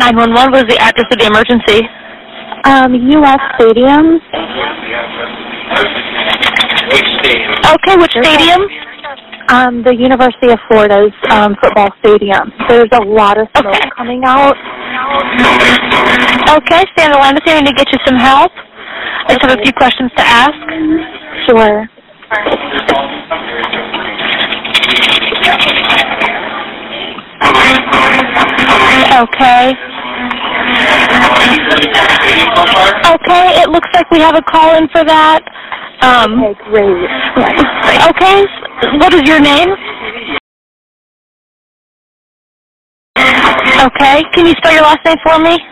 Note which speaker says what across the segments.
Speaker 1: 911. What is the address of the emergency?
Speaker 2: U.S. Stadium.
Speaker 3: Which stadium?
Speaker 1: Okay, which stadium?
Speaker 2: The University of Florida's football stadium. There's a lot of smoke coming out.
Speaker 1: Okay, stay on the line with me. I need to get you some help. I just have a few questions to ask.
Speaker 2: Sure.
Speaker 1: Okay. Okay, it looks like we have a call in for that.
Speaker 2: Okay, great.
Speaker 1: Okay, what is your name? Okay, can you spell your last name for me?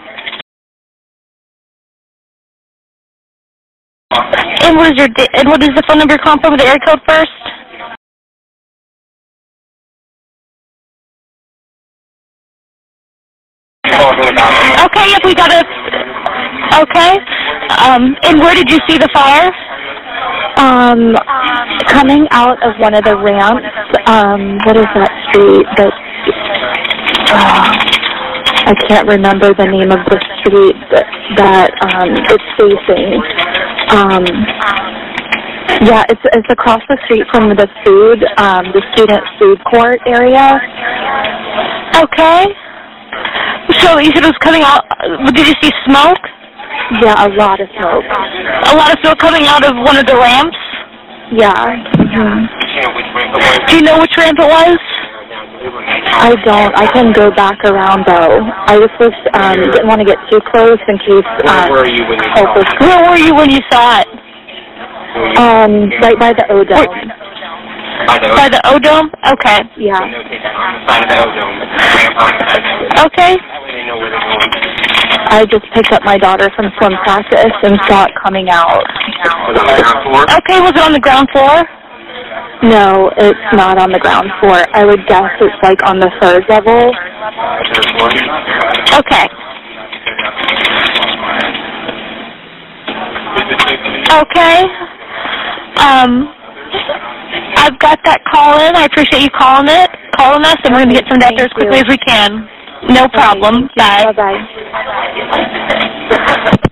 Speaker 1: And what is the phone number you're calling from with the area code first? Okay, if we got a... Okay. And where did you see the fire?
Speaker 2: Coming out of one of the ramps. What is that street? I can't remember the name of the street that it's facing. Yeah, it's across the street from the student food court area.
Speaker 1: Okay. So you said it was coming out, did you see smoke?
Speaker 2: Yeah, a lot of smoke.
Speaker 1: A lot of smoke coming out of one of the ramps?
Speaker 2: Yeah. Mm-hmm.
Speaker 1: Do you know which ramp it was?
Speaker 2: I don't. I can go back around though. I was just didn't want to get too close in case
Speaker 3: Where were you when you saw it?
Speaker 1: Where were you when you saw it?
Speaker 2: Right by the O-Dome.
Speaker 1: By the O-Dome? Okay.
Speaker 2: Yeah.
Speaker 3: On the side of the O-Dome.
Speaker 1: Okay.
Speaker 2: I just picked up my daughter from swim practice and saw it coming out.
Speaker 3: Was it on the ground floor?
Speaker 1: Okay, was it on the ground floor?
Speaker 2: No, it's not on the ground floor. I would guess it's like on the 3rd level.
Speaker 3: Third floor?
Speaker 1: Okay. Okay. I've got that call in. I appreciate you calling us, and we're going to get some data as quickly as we can. No problem.
Speaker 2: Bye. Bye-bye.